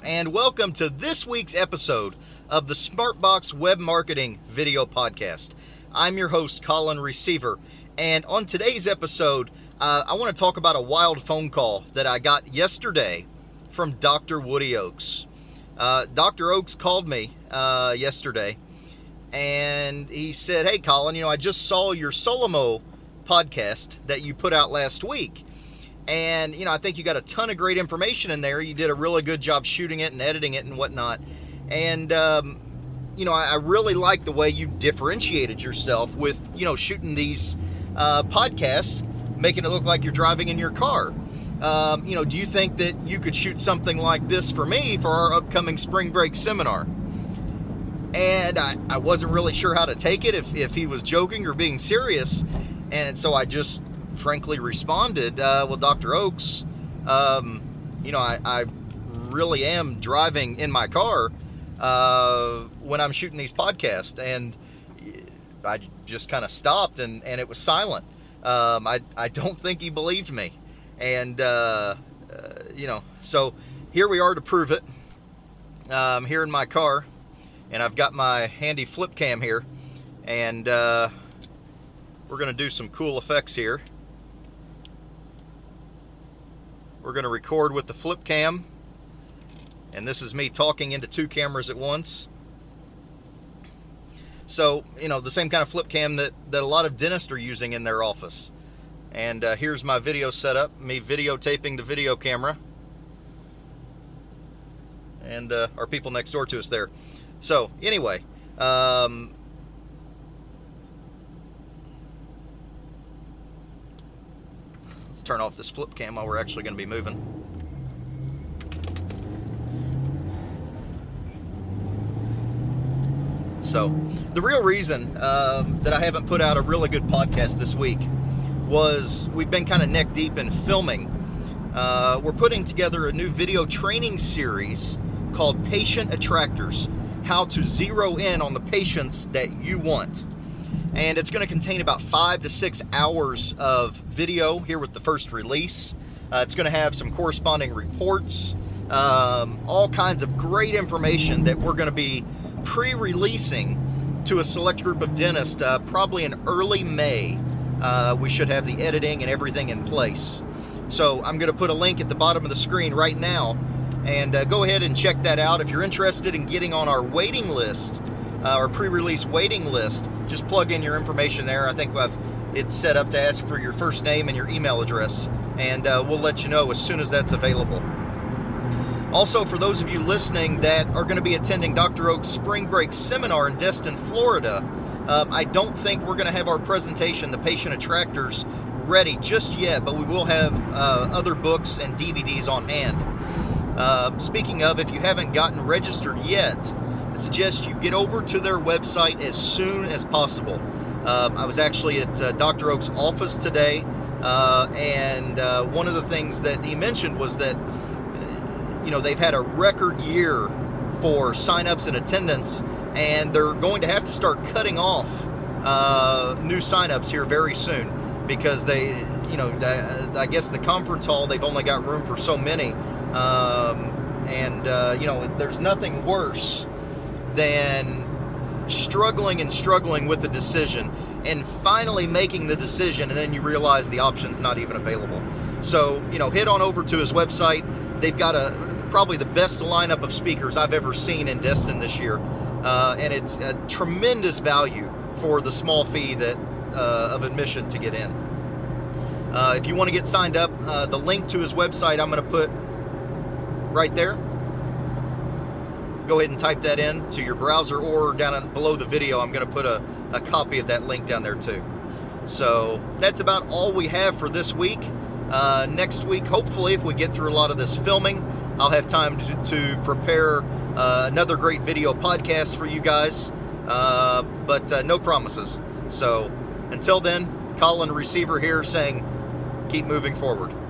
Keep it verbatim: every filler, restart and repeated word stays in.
and welcome to this week's episode of the Smartbox Web Marketing Video Podcast. I'm your host, Colin Receiver, and on today's episode, uh, I want to talk about a wild phone call that I got yesterday from Doctor Woody Oakes. Uh, Doctor Oakes called me uh, yesterday, and he said, "Hey, Colin, you know, I just saw your Solomo podcast that you put out last week. And, you know, I think you got a ton of great information in there. You did a really good job shooting it and editing it and whatnot. And, um, you know, I, I really like the way you differentiated yourself with, you know, shooting these uh, podcasts, making it look like you're driving in your car. Um, you know, do you think that you could shoot something like this for me for our upcoming spring break seminar?" And I, I wasn't really sure how to take it, if, if he was joking or being serious. And so I just frankly responded, uh, well, Doctor Oakes, um, you know, I, I really am driving in my car uh, when I'm shooting these podcasts. And I just kind of stopped, and, and it was silent. Um, I, I don't think he believed me. And, uh, uh, you know, so here we are to prove it. I'm here in my car, and I've got my handy flip cam here. And uh, we're going to do some cool effects here. We're going to record with the flip cam, and this is me talking into two cameras at once. So, you know, the same kind of flip cam that, that a lot of dentists are using in their office. And uh, here's my video setup, me videotaping the video camera. And uh, our people next door to us there. So, anyway, um, turn off this flip cam while we're actually going to be moving. So the real reason um, that I haven't put out a really good podcast this week was we've been kind of neck deep in filming. Uh, we're putting together a new video training series called Patient Attractors, how to zero in on the patients that you want. And it's going to contain about five to six hours of video here with the first release. Uh, it's going to have some corresponding reports, um, all kinds of great information that we're going to be pre-releasing to a select group of dentists uh, probably in early May. Uh, we should have the editing and everything in place. So I'm going to put a link at the bottom of the screen right now, and uh, go ahead and check that out. If you're interested in getting on our waiting list, uh, our pre-release waiting list, just plug in your information there. I think I've, it's set up to ask for your first name and your email address, and uh, we'll let you know as soon as that's available. Also, for those of you listening that are going to be attending Doctor Oak's Spring Break Seminar in Destin, Florida, um, I don't think we're going to have our presentation, the Patient Attractors, ready just yet, but we will have uh, other books and D V Ds on hand. Uh, speaking of, if you haven't gotten registered yet, I suggest you get over to their website as soon as possible. Um, I was actually at uh, Doctor Oak's office today, uh, and uh, one of the things that he mentioned was that, you know, they've had a record year for signups and attendance, and they're going to have to start cutting off uh, new signups here very soon, because they, you know, I guess the conference hall, they've only got room for so many, um, and uh, you know, there's nothing worse than struggling and struggling with the decision and finally making the decision, and then you realize the option's not even available. So, you know, head on over to his website. They've got a probably the best lineup of speakers I've ever seen in Destin this year, uh, and it's a tremendous value for the small fee that uh, of admission to get in. Uh, if you want to get signed up, uh, the link to his website I'm going to put right there. Go ahead and type that in to your browser, or down below the video I'm going to put a, a copy of that link down there too. So that's about all we have for this week. Uh, next week, hopefully, if we get through a lot of this filming, I'll have time to, to prepare uh, another great video podcast for you guys, uh, but uh, no promises. So until then, Colin Receiver here saying, keep moving forward.